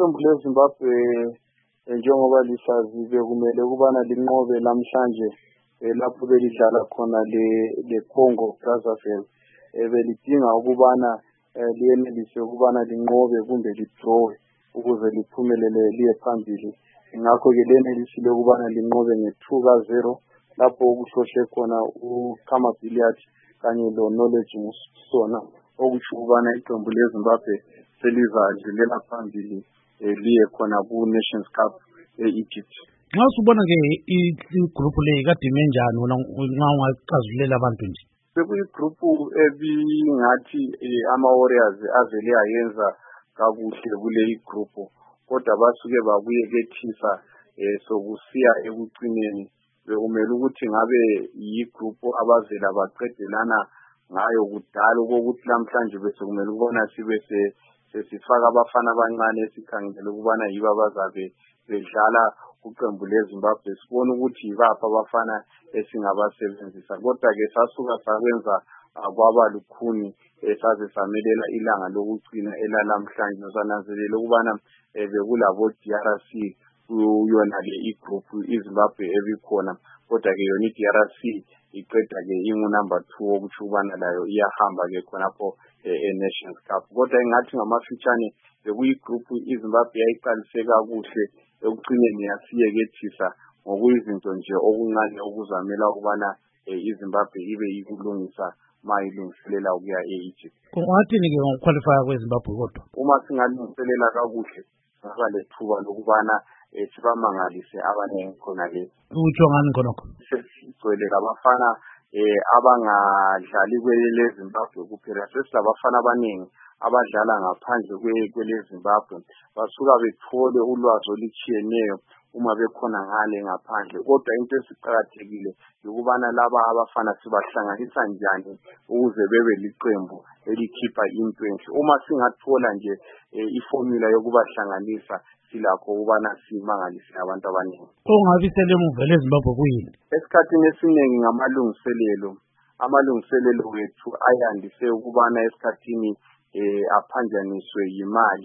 iqembu leZimbabwe njengoba lisazi bekumele ukubana linqobe namhlanje lapho belidlala khona le-Congo Brazzaville. Belidinga ukubana liyenelise ukubana linqobe kumbe lidrowe ukuze liphumelele liye phambili. Ngakho-ke lenelisile ukubana linqobe nge-2-0 lapho okuhlohle khona uKhama Billiard kanye lo-Knowledge Musona, okutsho ukubana iqembu leZimbabwe selizadlulela phambili liye khona ku-Nations Cup e-Egypt. Nxa usubona-ke igroup le kade ime njani wena nxa ungacazulela abantu nje? Bekuyigroup ebingathi ama-Warriors avele ayenza kakuhle kule igroup, kodwa basuke babuyekethisa sokusiya ekucineni. Bekumele ukuthi ngabe yi-group abavela baqedelana ngayo kudala okokuthi namhlanje besekumele ukubona sibe sesifaka abafana abancane esikhangele ukubana yibo abazabe bedlala kuqembu leZimbabwe. Sibona ukuthi yibaphi abafana esingabasebenzisa, kodwa-ke sasuka sakwenza kwaba lukhuni saze samelela ilanga lokucina elalamhlanje. Sananzelela ukubana bekulabo-DRC kuyona le igroup iZimbabwe ebikhona, kodwa-ke yona i-DRC iqeda-ke ingu-number 2 okutsho ukubana layo iyahamba-ke khonapho e-Nations Cup. Kodwa engathi ngamafitshane bekuyigroup iZimbabwe yayiqalise kakuhle, ekucineni yasiyekethisa ngokuyizinto nje okuncane okuzamela ukubana iZimbabwe ibe ikulungisa mayilungiselela ukuya e-Egypt. Ungathini-ke ngokuqualifya kweZimbabwe kodwa? Uma singalungiselela kakuhle ngaba lethuba lokubana sibamangalise abanengi khona le. Utsho ngani khonokho? Sigcwele abafana abangadlali kweleZimbabwe kuphela, sesilabafana abanengi abadlala ngaphandle kweleZimbabwe. Basuka bethole ulwazi olutshiyeneyo uma bekhona ngale ngaphandle. Kodwa into esiqakathekile ukubana laba abafana sibahlanganisa njani ukuze bebe liqembu elikhipha into enhle. Uma singathola nje iformula yokubahlanganisa, silakho ukubana simangalise abantu abaningi. Ongabisele emuva leZimbabwe kuyini? Esikhathini esiningi amalungiselelo wethu ayandise ukubana esikhathini aphanjaniswe yimali.